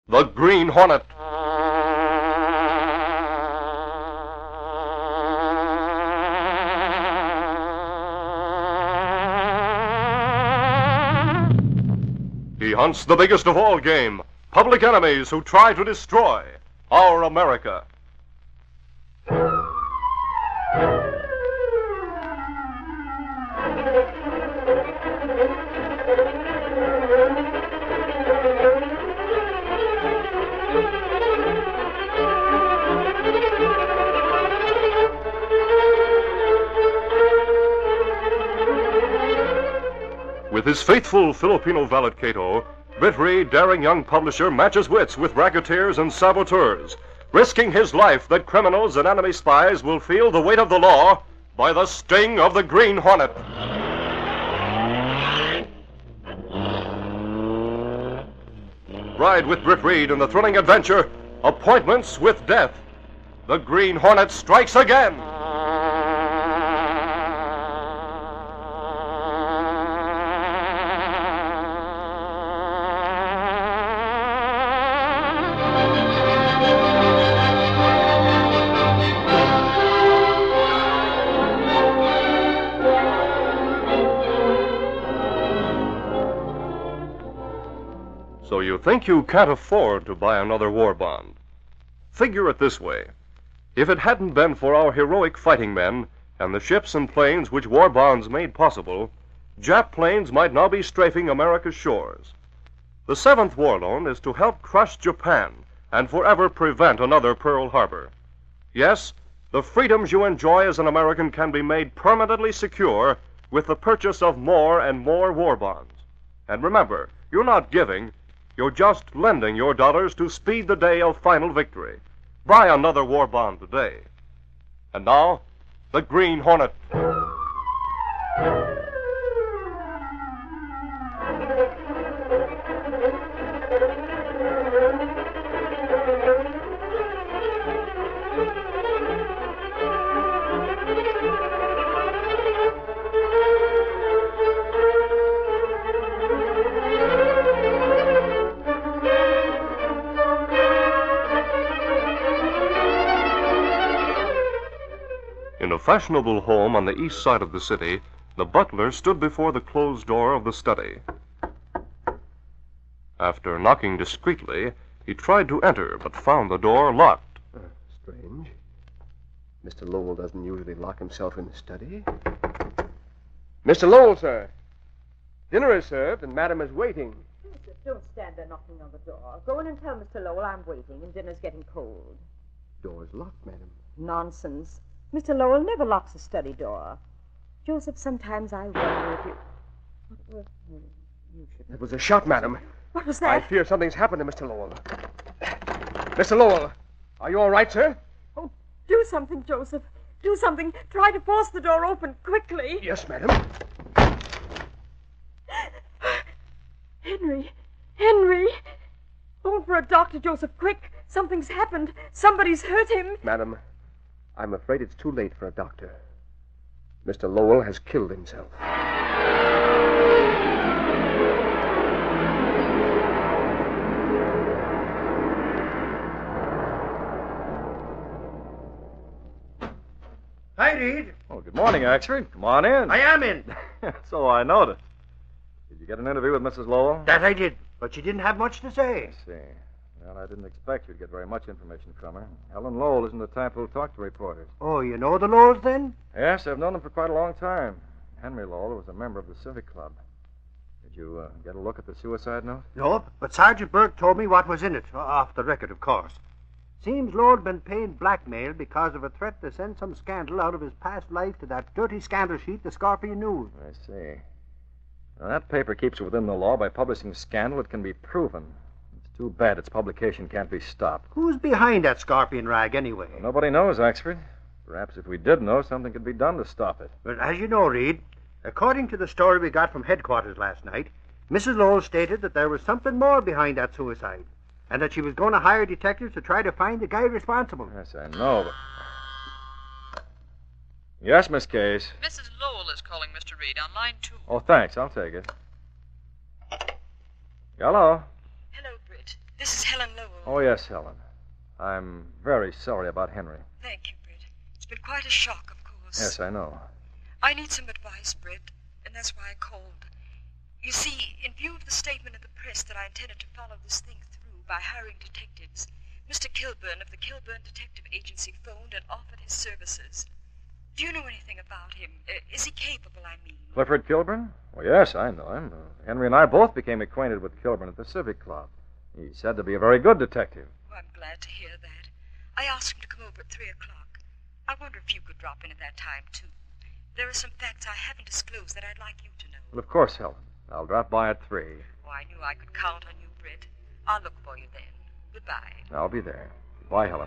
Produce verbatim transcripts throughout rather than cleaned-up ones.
The Green Hornet. He hunts the biggest of all game, public enemies who try to destroy our America. With his faithful Filipino valet Cato, Britt daring young publisher matches wits with racketeers and saboteurs, risking his life that criminals and enemy spies will feel the weight of the law by the sting of the Green Hornet. Ride with Britt Reed in the thrilling adventure, Appointments with Death. The Green Hornet strikes again. So you think you can't afford to buy another war bond? Figure it this way. If it hadn't been for our heroic fighting men and the ships and planes which war bonds made possible, Jap planes might now be strafing America's shores. The seventh War Loan is to help crush Japan and forever prevent another Pearl Harbor. Yes, the freedoms you enjoy as an American can be made permanently secure with the purchase of more and more war bonds. And remember, you're not giving, you're just lending your dollars to speed the day of final victory. Buy another war bond today. And now, the Green Hornet. In a fashionable home on the east side of the city, the butler stood before the closed door of the study. After knocking discreetly, he tried to enter, but found the door locked. Uh, strange. Mister Lowell doesn't usually lock himself in the study. Mister Lowell, sir. Dinner is served, and Madam is waiting. Mister, don't stand there knocking on the door. Go in and tell Mister Lowell I'm waiting, and dinner's getting cold. Door's locked, Madam. Nonsense. Mister Lowell never locks the study door. Joseph, sometimes I wonder if you... What was... You should... It was a shot, Madam. What was I that? fear something's happened to Mister Lowell. Mister Lowell, are you all right, sir? Oh, do something, Joseph. Do something. Try to force the door open quickly. Yes, Madam. Henry. Henry. Phone for a doctor, Joseph. Quick. Something's happened. Somebody's hurt him. Madam, I'm afraid it's too late for a doctor. Mister Lowell has killed himself. Hi, Reed. Oh, good morning, Axford. Come on in. I am in. So I noticed. Did you get an interview with Missus Lowell? That I did, but she didn't have much to say. I see. Well, I didn't expect you'd get very much information from her. Helen Lowell isn't the type who'll talk to reporters. Oh, you know the Lowells, then? Yes, I've known them for quite a long time. Henry Lowell was a member of the Civic Club. Did you uh, get a look at the suicide note? No, but Sergeant Burke told me what was in it, off the record, of course. Seems Lowell'd been paying blackmail because of a threat to send some scandal out of his past life to that dirty scandal sheet, the Scorpion News. I see. Now, that paper keeps it within the law by publishing scandal that can be proven. It's too bad its publication can't be stopped. Who's behind that Scorpion rag, anyway? Well, nobody knows, Axford. Perhaps if we did know, something could be done to stop it. But as you know, Reed, according to the story we got from headquarters last night, Missus Lowell stated that there was something more behind that suicide, and that she was going to hire detectives to try to find the guy responsible. Yes, I know, but... Yes, Miss Case. Missus Lowell is calling Mister Reed on line two. Oh, thanks. I'll take it. Hello. Hello, Britt. This is Helen Lowell. Oh, yes, Helen. I'm very sorry about Henry. Thank you, Britt. It's been quite a shock, of course. Yes, I know. I need some advice, Britt, and that's why I called. You see, in view of the statement in the press that I intended to follow this thing through by hiring detectives, Mister Kilburn of the Kilburn Detective Agency phoned and offered his services. Do you know anything about him? Uh, is he capable, I mean? Clifford Kilburn? Well, yes, I know him. Uh, Henry and I both became acquainted with Kilburn at the Civic Club. He's said to be a very good detective. Oh, I'm glad to hear that. I asked him to come over at three o'clock. I wonder if you could drop in at that time, too. There are some facts I haven't disclosed that I'd like you to know. Well, of course, Helen. I'll drop by at three. Oh, I knew I could count on you, Britt. I'll look for you then. Goodbye. I'll be there. Bye, Helen.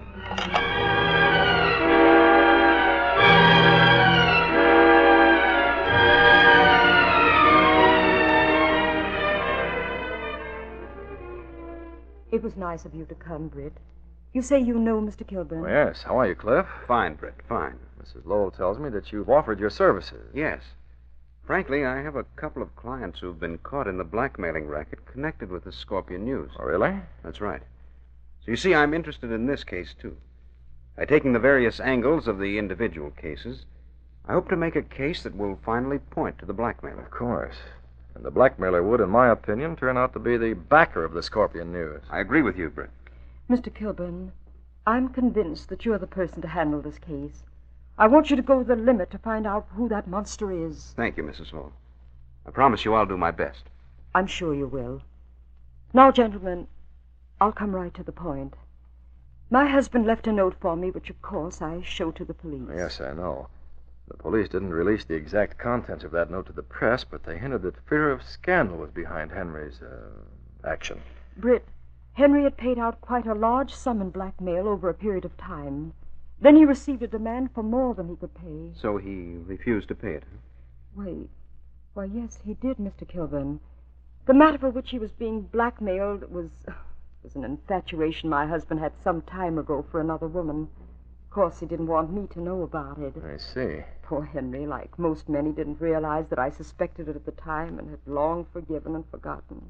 It was nice of you to come, Britt. You say you know Mister Kilburn? Oh, yes. How are you, Cliff? Fine, Britt, fine. Missus Lowell tells me that you've offered your services. Yes. Frankly, I have a couple of clients who've been caught in the blackmailing racket connected with the Scorpion News. Oh, really? That's right. So you see, I'm interested in this case, too. By taking the various angles of the individual cases, I hope to make a case that will finally point to the blackmailer. Of course. And the blackmailer would, in my opinion, turn out to be the backer of the Scorpion News. I agree with you, Britt. Mister Kilburn, I'm convinced that you're the person to handle this case. I want you to go the limit to find out who that monster is. Thank you, Missus Lowell. I promise you I'll do my best. I'm sure you will. Now, gentlemen, I'll come right to the point. My husband left a note for me, which, of course, I showed to the police. Yes, I know. The police didn't release the exact contents of that note to the press, but they hinted that fear of scandal was behind Henry's, uh, action. Britt, Henry had paid out quite a large sum in blackmail over a period of time. Then he received a demand for more than he could pay. So he refused to pay it, huh? Why, why, yes, he did, Mister Kilburn. The matter for which he was being blackmailed was, was an infatuation my husband had some time ago for another woman. Of course, he didn't want me to know about it. I see. Poor Henry, like most men, he didn't realize that I suspected it at the time and had long forgiven and forgotten.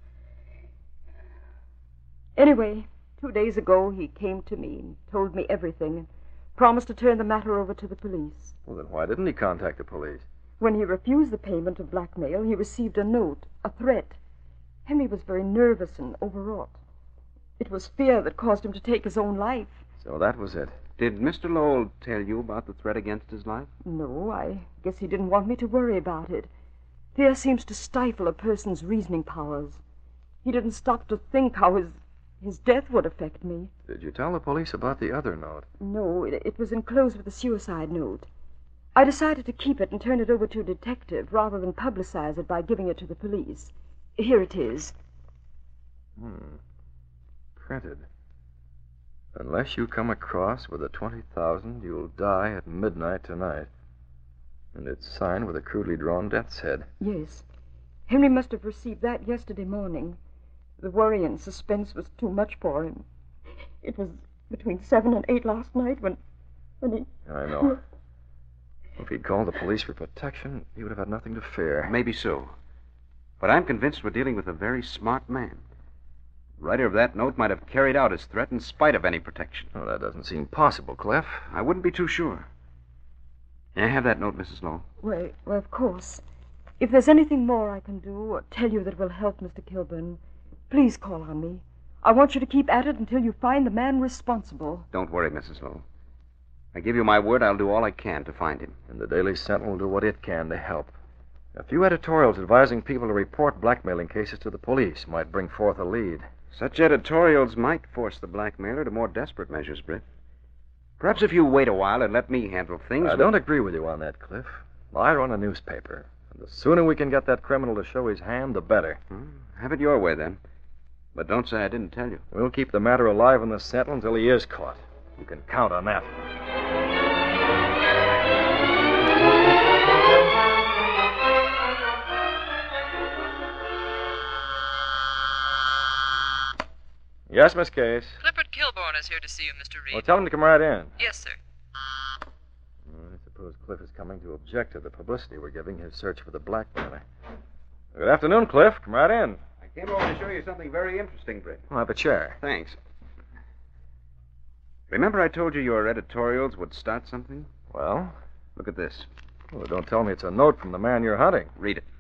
Anyway, two days ago, he came to me and told me everything and promised to turn the matter over to the police. Well, then why didn't he contact the police? When he refused the payment of blackmail, he received a note, a threat. Henry was very nervous and overwrought. It was fear that caused him to take his own life. So that was it. Did Mister Lowell tell you about the threat against his life? No, I guess he didn't want me to worry about it. Fear seems to stifle a person's reasoning powers. He didn't stop to think how his his death would affect me. Did you tell the police about the other note? No, it, it was enclosed with a suicide note. I decided to keep it and turn it over to a detective rather than publicize it by giving it to the police. Here it is. Hmm. Printed. Unless you come across with the twenty thousand, you'll die at midnight tonight. And it's signed with a crudely drawn death's head. Yes. Henry must have received that yesterday morning. The worry and suspense was too much for him. It was between seven and eight last night when, when he... I know. If he'd called the police for protection, he would have had nothing to fear. Maybe so. But I'm convinced we're dealing with a very smart man. The writer of that note might have carried out his threat in spite of any protection. Well, that doesn't seem possible, Cliff. I wouldn't be too sure. May I have that note, Missus Lowell? Well, well, of course. If there's anything more I can do or tell you that will help Mister Kilburn, please call on me. I want you to keep at it until you find the man responsible. Don't worry, Missus Lowell. I give you my word I'll do all I can to find him. And the Daily Sentinel will do what it can to help. A few editorials advising people to report blackmailing cases to the police might bring forth a lead. Such editorials might force the blackmailer to more desperate measures, Britt. Perhaps if you wait a while and let me handle things... I don't agree with you on that, Cliff. I run a newspaper. And the sooner we can get that criminal to show his hand, the better. Hmm, have it your way, then. But don't say I didn't tell you. We'll keep the matter alive in the Sentinel until he is caught. You can count on that. Yes, Miss Case. Clifford Kilburn is here to see you, Mister Reed. Well, tell him to come right in. Yes, sir. I suppose Cliff is coming to object to the publicity we're giving his search for the blackmailer. Good afternoon, Cliff. Come right in. I came over to show you something very interesting, Britt. Well, have a chair. Thanks. Remember I told you your editorials would start something? Well? Look at this. Well, don't tell me it's a note from the man you're hunting. Read it.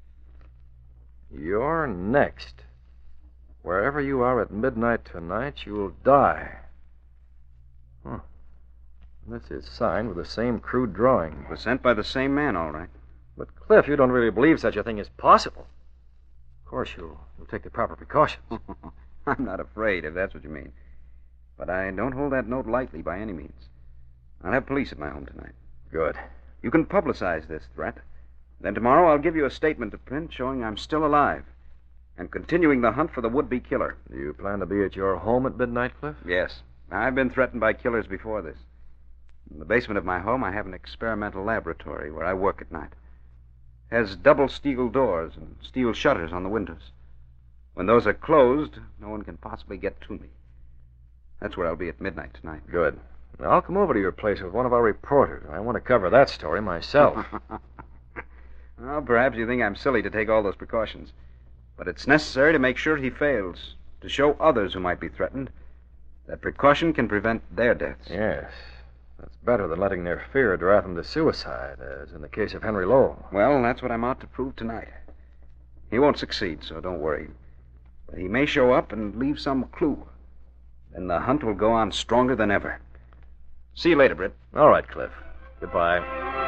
You're next. Wherever you are at midnight tonight, you'll die. Huh. This is signed with the same crude drawing. It was sent by the same man, all right. But, Cliff, you don't really believe such a thing is possible. Of course, you'll, you'll take the proper precautions. I'm not afraid, if that's what you mean. But I don't hold that note lightly by any means. I'll have police at my home tonight. Good. You can publicize this threat. Then tomorrow I'll give you a statement to print showing I'm still alive and continuing the hunt for the would-be killer. Do you plan to be at your home at midnight, Cliff? Yes. I've been threatened by killers before this. In the basement of my home, I have an experimental laboratory where I work at night. It has double steel doors and steel shutters on the windows. When those are closed, no one can possibly get to me. That's where I'll be at midnight tonight. Good. Now, I'll come over to your place with one of our reporters. I want to cover that story myself. Well, perhaps you think I'm silly to take all those precautions. But it's necessary to make sure he fails, to show others who might be threatened that precaution can prevent their deaths. Yes. That's better than letting their fear drive them to suicide, as in the case of Henry Lowell. Well, that's what I'm out to prove tonight. He won't succeed, so don't worry. But he may show up and leave some clue. Then the hunt will go on stronger than ever. See you later, Britt. All right, Cliff. Goodbye.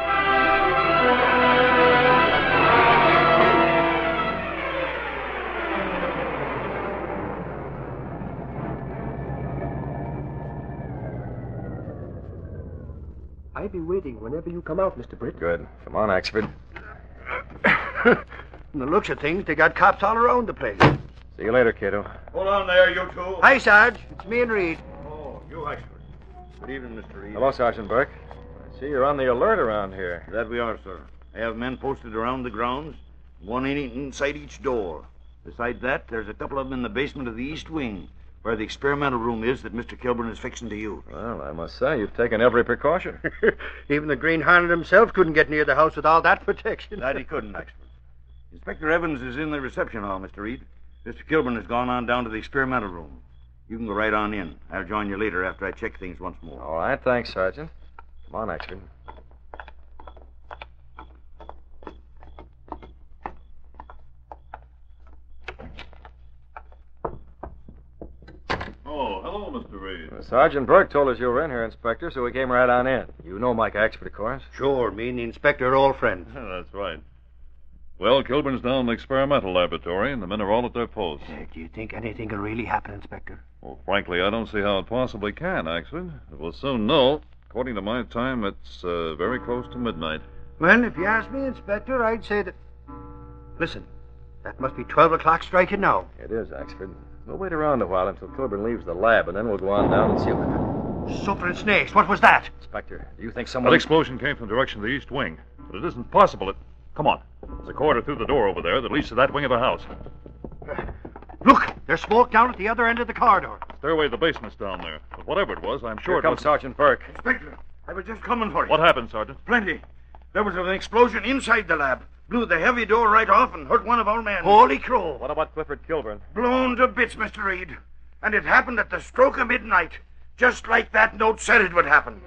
I'll be waiting whenever you come out, Mister Britt. Good. Come on, Axford. From the looks of things, they got cops all around the place. See you later, kiddo. Hold on there, you two. Hi, Sarge. It's me and Reed. Oh, you Axford. Good evening, Mister Reed. Hello, Sergeant Burke. I see you're on the alert around here. That we are, sir. I have men posted around the grounds, one in inside each door. Besides that, there's a couple of them in the basement of the east wing, where the experimental room is that Mister Kilburn is fixing to use. Well, I must say, you've taken every precaution. Even the Green Hornet himself couldn't get near the house with all that protection. That he couldn't, Axford. Inspector Evans is in the reception hall, Mister Reed. Mister Kilburn has gone on down to the experimental room. You can go right on in. I'll join you later after I check things once more. All right, thanks, Sergeant. Come on, Axford. Oh, hello, Mister Reed. Uh, Sergeant Burke told us you were in here, Inspector, so we came right on in. You know Mike Axford, of course. Sure, me and the inspector are old friends. That's right. Well, Kilburn's down in the experimental laboratory, and the men are all at their posts. Uh, do you think anything will really happen, Inspector? Well, frankly, I don't see how it possibly can, Axford. We'll soon know. According to my time, it's uh, very close to midnight. Well, if you ask me, Inspector, I'd say that... Listen, that must be twelve o'clock striking now. It is, Axford. We'll wait around a while until Kilburn leaves the lab, and then we'll go on down and see what... Super and snakes, what was that? Inspector, do you think someone... That explosion came from the direction of the east wing, but it isn't possible. It... Come on. There's a corridor through the door over there that leads to that wing of the house. Uh, look, there's smoke down at the other end of the corridor. Stairway to the basement's down there. But whatever it was, I'm sure Here it comes wasn't... Sergeant Burke. Inspector, I was just coming for you. What happened, Sergeant? Plenty. There was an explosion inside the lab. Blew the heavy door right off and hurt one of our men. Holy crow. What about Clifford Kilburn? Blown to bits, Mister Reed. And it happened at the stroke of midnight. Just like that note said it would happen.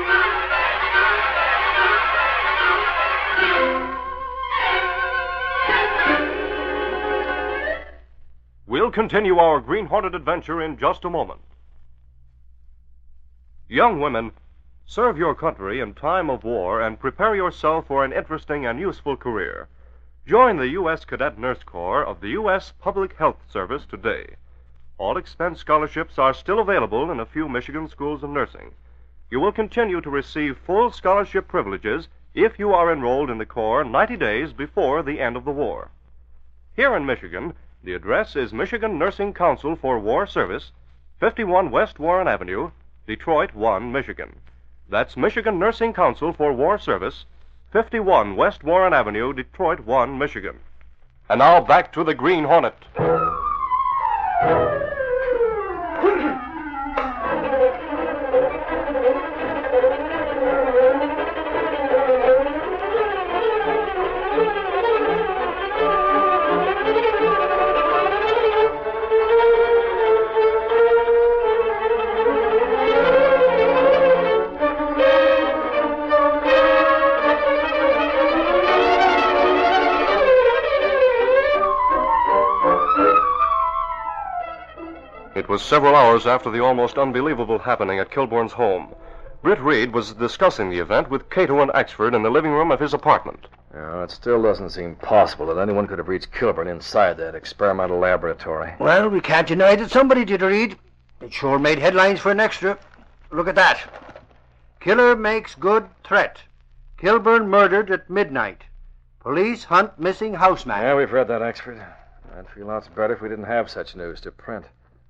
We'll continue our Green Hornet adventure in just a moment. Young women, serve your country in time of war and prepare yourself for an interesting and useful career. Join the U S Cadet Nurse Corps of the U S Public Health Service today. All expense scholarships are still available in a few Michigan schools of nursing. You will continue to receive full scholarship privileges if you are enrolled in the Corps ninety days before the end of the war. Here in Michigan, the address is Michigan Nursing Council for War Service, fifty-one West Warren Avenue, Detroit one, Michigan. That's Michigan Nursing Council for War Service, fifty-one West Warren Avenue, Detroit one, Michigan. And now back to the Green Hornet. It was several hours after the almost unbelievable happening at Kilbourne's home. Britt Reed was discussing the event with Cato and Axford in the living room of his apartment. Yeah, it still doesn't seem possible that anyone could have reached Kilburn inside that experimental laboratory. Well, we can't deny that somebody did, Reed. It sure made headlines for an extra. Look at that. Killer makes good threat. Kilburn murdered at midnight. Police hunt missing houseman. Yeah, we've read that, Axford. I'd feel lots better if we didn't have such news to print.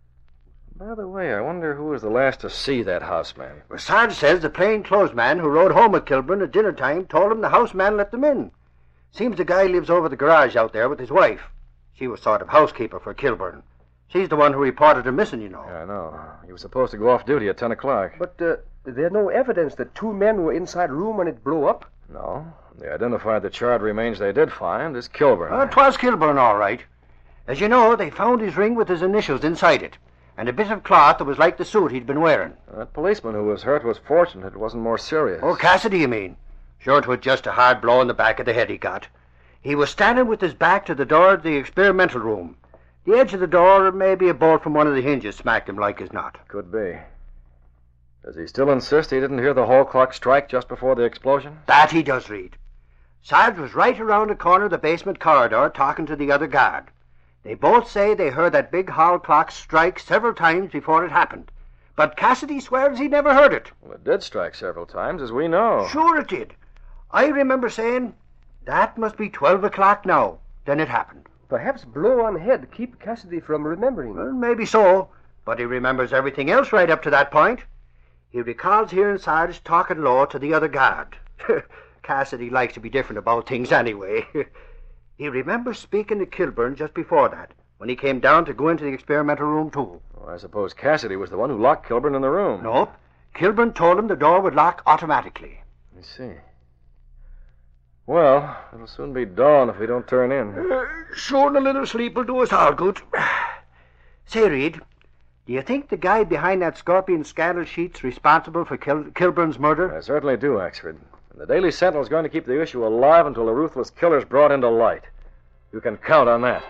By the way, I wonder who was the last to see that houseman. Well, Sarge says the plainclothes man who rode home with Kilburn at dinner time told him the houseman let them in. Seems the guy lives over the garage out there with his wife. She was sort of housekeeper for Kilburn. She's the one who reported her missing, you know. Yeah, I know. He was supposed to go off duty at ten o'clock. But uh, there's no evidence that two men were inside the room when it blew up? No. They identified the charred remains they did find as Kilburn. Uh, 'twas Kilburn, all right. As you know, they found his ring with his initials inside it, and a bit of cloth that was like the suit he'd been wearing. That policeman who was hurt was fortunate it wasn't more serious. Oh, Cassidy, you mean? Sure, it was just a hard blow in the back of the head he got. He was standing with his back to the door of the experimental room. The edge of the door, or maybe a bolt from one of the hinges, smacked him like as not. Could be. Does he still insist he didn't hear the hall clock strike just before the explosion? That he does, Reed. Sarge was right around the corner of the basement corridor talking to the other guard. They both say they heard that big hall clock strike several times before it happened. But Cassidy swears he never heard it. Well, it did strike several times, as we know. Sure it did. I remember saying, that must be twelve o'clock now. Then it happened. Perhaps blow on head keep Cassidy from remembering. Well, maybe so. But he remembers everything else right up to that point. He recalls hearing Sarge talking low to the other guard. Cassidy likes to be different about things anyway. He remembers speaking to Kilburn just before that, when he came down to go into the experimental room, too. Well, I suppose Cassidy was the one who locked Kilburn in the room. Nope. Kilburn told him the door would lock automatically. I see. Well, it'll soon be dawn if we don't turn in. Uh, sure, a little sleep will do us all good. Say, Reed, do you think the guy behind that scorpion scandal sheet's responsible for Kil- Kilburn's murder? I certainly do, Axford. And the Daily Sentinel's going to keep the issue alive until the ruthless killer's brought into light. You can count on that.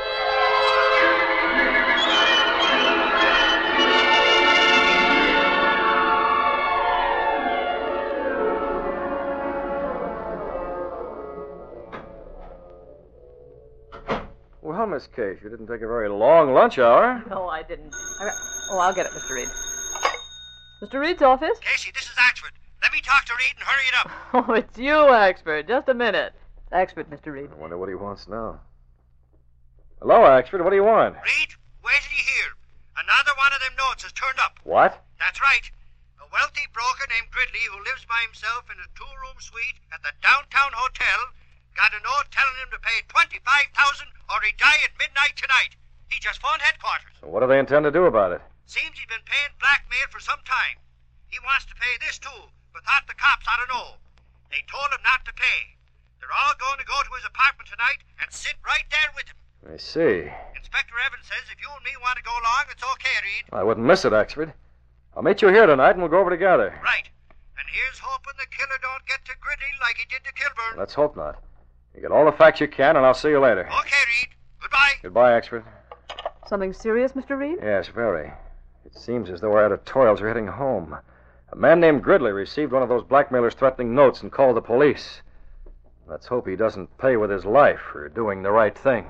Well, Miss Case, you didn't take a very long lunch hour. No, I didn't. I... Oh, I'll get it, Mister Reed. Mister Reed's office? Casey, this is Axford. Let me talk to Reed and hurry it up. Oh, it's you, Axford. Just a minute. Axford, Mister Reed. I wonder what he wants now. Hello, Axford. What do you want? Reed, wait till you hear. Another one of them notes has turned up. What? That's right. A wealthy broker named Gridley, who lives by himself in a two-room suite at the downtown hotel, got a note telling him to pay twenty-five thousand dollars or he'd die at midnight tonight. He just phoned headquarters. So what do they intend to do about it? Seems he'd been paying blackmail for some time. He wants to pay this, too, but thought the cops ought to know. They told him not to pay. They're all going to go to his apartment tonight and sit right there with him. I see. Inspector Evans says if you and me want to go along, it's okay, Reed. I wouldn't miss it, Axford. I'll meet you here tonight and we'll go over together. Right. And here's hoping the killer don't get to Gridley like he did to Kilburn. Let's hope not. You get all the facts you can, and I'll see you later. Okay, Reed. Goodbye. Goodbye, Axford. Something serious, Mister Reed? Yes, very. It seems as though our editorials are heading home. A man named Gridley received one of those blackmailers' threatening notes and called the police. Let's hope he doesn't pay with his life for doing the right thing.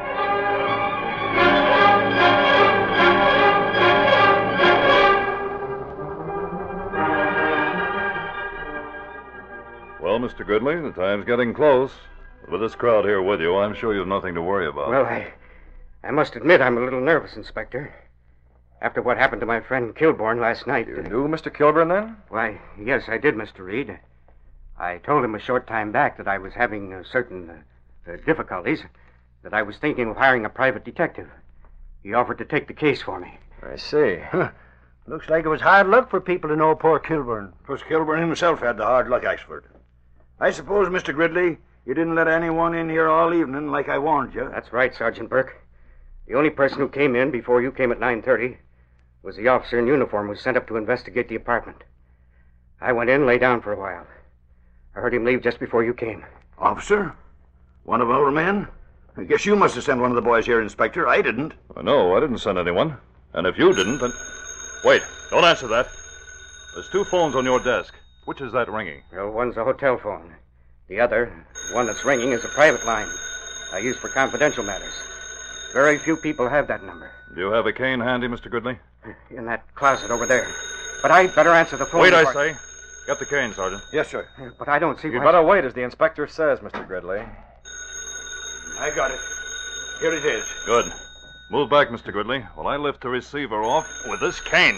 Well, Mister Gridley, the time's getting close. With this crowd here with you, I'm sure you've nothing to worry about. Well, I, I must admit I'm a little nervous, Inspector. After what happened to my friend Kilbourne last night... You knew Mister Kilburn, then? Why, yes, I did, Mister Reed. I told him a short time back that I was having uh, certain uh, uh, difficulties, that I was thinking of hiring a private detective. He offered to take the case for me. I see. Huh. Looks like it was hard luck for people to know poor Kilburn. Plus, Kilburn himself had the hard luck, Axford. I suppose, Mister Gridley, you didn't let anyone in here all evening like I warned you. That's right, Sergeant Burke. The only person who came in before you came at nine thirty was the officer in uniform who was sent up to investigate the apartment. I went in and lay down for a while. I heard him leave just before you came. Officer? One of our men? I guess you must have sent one of the boys here, Inspector. I didn't. No, I didn't send anyone. And if you didn't, then... Wait, don't answer that. There's two phones on your desk. Which is that ringing? Well, one's a hotel phone. The other, the one that's ringing, is a private line I use for confidential matters. Very few people have that number. Do you have a cane handy, Mister Gridley? In that closet over there. But I'd better answer the phone. Wait, I before... say. Get the cane, Sergeant. Yes, sir. But I don't see You'd why... better wait, as the inspector says, Mister Gridley. I got it. Here it is. Good. Move back, Mister Gridley, while I lift the receiver off with this cane.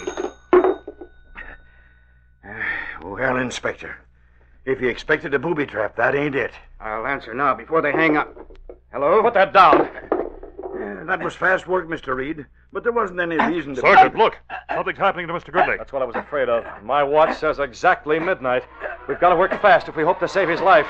Well, Inspector, if you expected a booby trap, that ain't it. I'll answer now before they hang up. Hello? Put that down. Yeah, that was fast work, Mister Reed, but there wasn't any reason to... Sergeant, look! Something's happening to Mister Gridley. That's what I was afraid of. My watch says exactly midnight. We've got to work fast if we hope to save his life.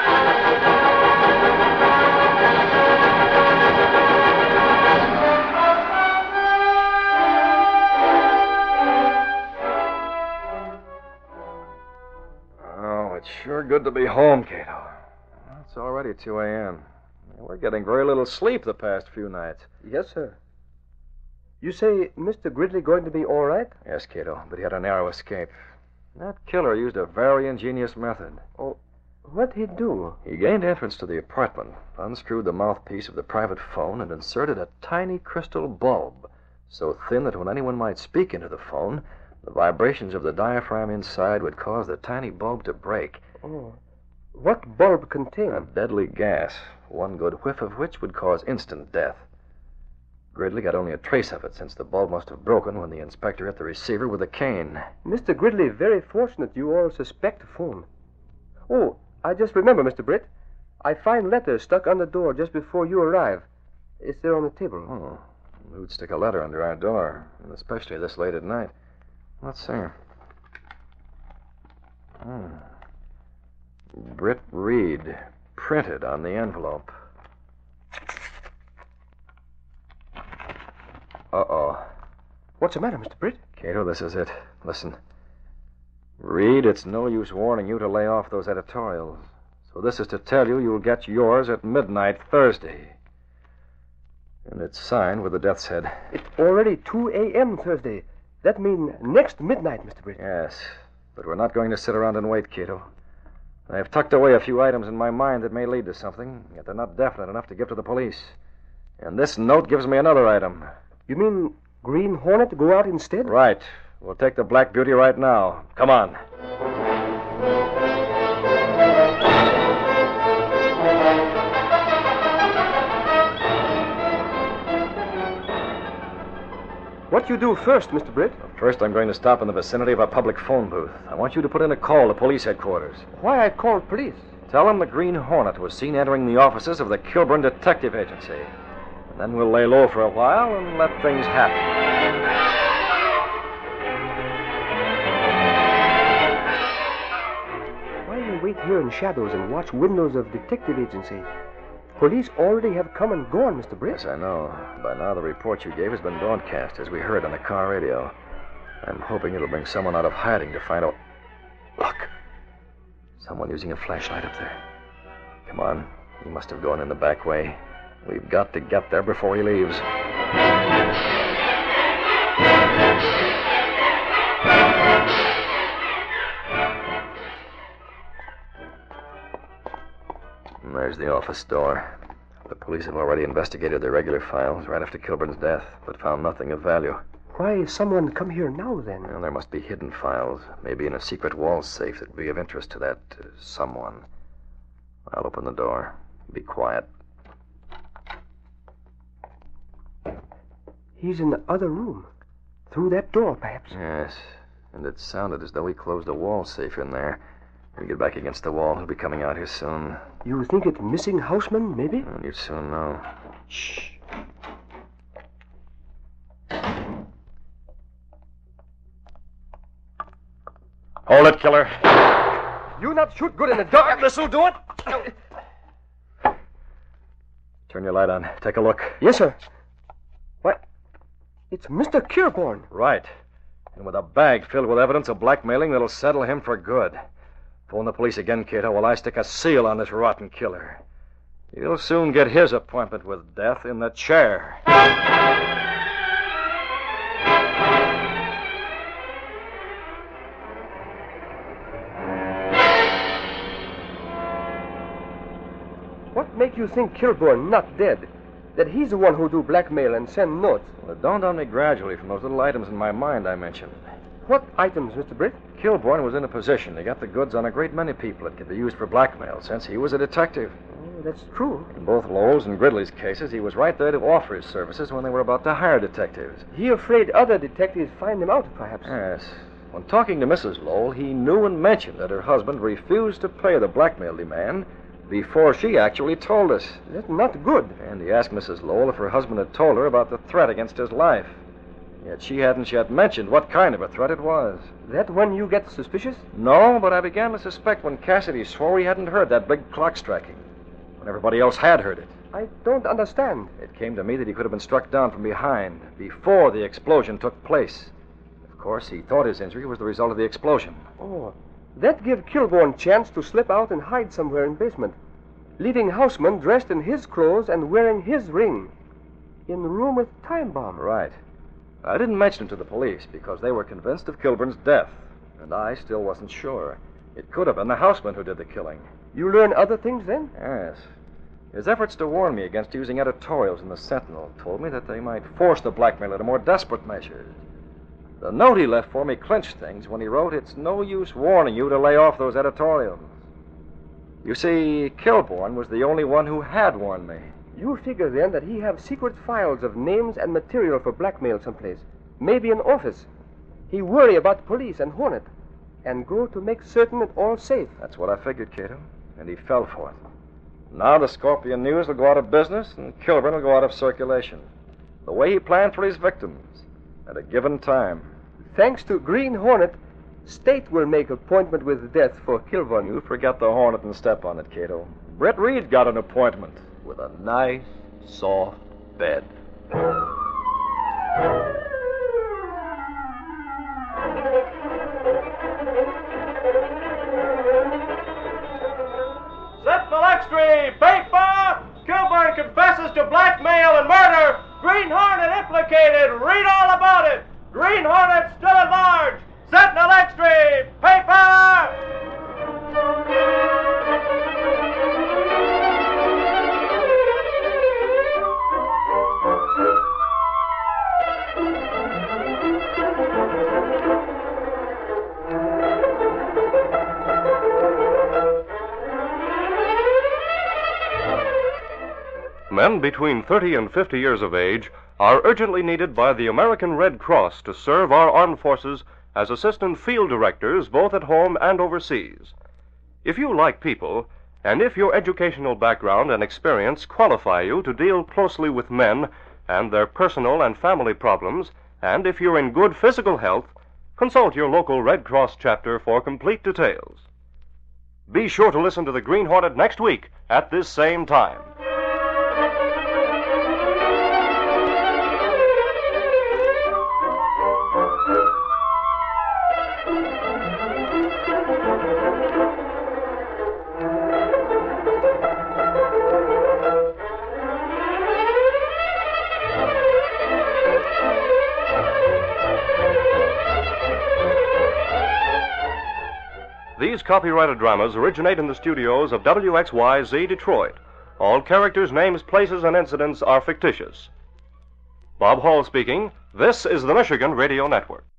Oh, it's sure good to be home, Cato. It's already two a.m. We're getting very little sleep the past few nights. Yes, sir. You say Mister Gridley going to be all right? Yes, Cato, but he had a narrow escape. That killer used a very ingenious method. Oh, what'd he do? He gained entrance to the apartment, unscrewed the mouthpiece of the private phone, and inserted a tiny crystal bulb, so thin that when anyone might speak into the phone, the vibrations of the diaphragm inside would cause the tiny bulb to break. Oh. What bulb contained? A deadly gas, one good whiff of which would cause instant death. Gridley got only a trace of it, since the bulb must have broken when the inspector hit the receiver with a cane. Mister Gridley, very fortunate you all suspect the phone. Oh, I just remember, Mister Britt. I find letters stuck on the door just before you arrive. It's there on the table. Oh, who'd stick a letter under our door, and especially this late at night? Let's see. Hmm. Britt Reed, printed on the envelope. Uh-oh. What's the matter, Mister Britt? Cato, this is it. Listen. Reed, it's no use warning you to lay off those editorials. So this is to tell you you'll get yours at midnight Thursday. And it's signed with the death's head. It's already two a.m. Thursday. That means next midnight, Mister Britt. Yes, but we're not going to sit around and wait, Cato. I've tucked away a few items in my mind that may lead to something, yet they're not definite enough to give to the police. And this note gives me another item. You mean Green Hornet go out instead? Right. We'll take the Black Beauty right now. Come on. What you do first, Mister Britt? First, I'm going to stop in the vicinity of a public phone booth. I want you to put in a call to police headquarters. Why I called police? Tell them the Green Hornet was seen entering the offices of the Kilburn Detective Agency. And then we'll lay low for a while and let things happen. Why you wait here in shadows and watch windows of detective agency? Police already have come and gone, Mister Britt. Yes, I know. By now, the report you gave has been broadcast, as we heard on the car radio. I'm hoping it'll bring someone out of hiding to find out... Look! Someone using a flashlight up there. Come on. He must have gone in the back way. We've got to get there before he leaves. And there's the office door. The police have already investigated their regular files right after Kilburn's death, but found nothing of value. Why someone come here now, then? Well, there must be hidden files, maybe in a secret wall safe that would be of interest to that uh, someone. I'll open the door. Be quiet. He's in the other room. Through that door, perhaps. Yes, and it sounded as though he closed a wall safe in there. When we get back against the wall, he'll be coming out here soon. You think it's missing houseman, maybe? Well, you'd soon know. Shh. Hold it, killer. You not shoot good in the dark. This'll do it. Turn your light on. Take a look. Yes, sir. What? It's Mister Kilburn. Right. And with a bag filled with evidence of blackmailing that'll settle him for good. Phone the police again, Cato, while I stick a seal on this rotten killer. He'll soon get his appointment with death in the chair. you think Kilburn not dead? That he's the one who do blackmail and send notes? Well, it dawned on me gradually from those little items in my mind I mentioned. What items, Mister Britt? Kilburn was in a position to get the goods on a great many people that could be used for blackmail, since he was a detective. Oh, that's true. In both Lowell's and Gridley's cases, he was right there to offer his services when they were about to hire detectives. He afraid other detectives find him out, perhaps. Yes. When talking to Missus Lowell, he knew and mentioned that her husband refused to pay the blackmail demand before she actually told us. That's not good. And he asked Missus Lowell if her husband had told her about the threat against his life. Yet she hadn't yet mentioned what kind of a threat it was. That when you get suspicious? No, but I began to suspect when Cassidy swore he hadn't heard that big clock striking, when everybody else had heard it. I don't understand. It came to me that he could have been struck down from behind before the explosion took place. Of course, he thought his injury was the result of the explosion. Oh, that give Kilburn chance to slip out and hide somewhere in basement, leaving Houseman dressed in his clothes and wearing his ring, in the room with time bomb. Right. I didn't mention it to the police because they were convinced of Kilburn's death, and I still wasn't sure. It could have been the Houseman who did the killing. You learn other things then? Yes. His efforts to warn me against using editorials in the Sentinel told me that they might force the blackmailer to more desperate measures. The note he left for me clinched things when he wrote, "It's no use warning you to lay off those editorials." You see, Kilburn was the only one who had warned me. You figure, then, that he have secret files of names and material for blackmail someplace. Maybe an office. He worry about police and Hornet, and go to make certain it all safe. That's what I figured, Cato, and he fell for it. Now the Scorpion News will go out of business, and Kilburn will go out of circulation. The way he planned for his victims, at a given time. Thanks to Green Hornet, State will make appointment with death for Kilburn. You forget the Hornet and step on it, Cato. Britt Reed got an appointment with a nice, soft bed. Sentinel Extra! Paper! Kilburn confesses to blackmail and murder! Green Hornet implicated! Read all about it! Green Hornet still at large! Sentinel Extra! Paper! Men between thirty and fifty years of age are urgently needed by the American Red Cross to serve our armed forces as assistant field directors both at home and overseas. If you like people, and if your educational background and experience qualify you to deal closely with men and their personal and family problems, and if you're in good physical health, consult your local Red Cross chapter for complete details. Be sure to listen to the Green Hornet next week at this same time. These copyrighted dramas originate in the studios of W X Y Z Detroit. All characters, names, places, and incidents are fictitious. Bob Hall speaking. This is the Michigan Radio Network.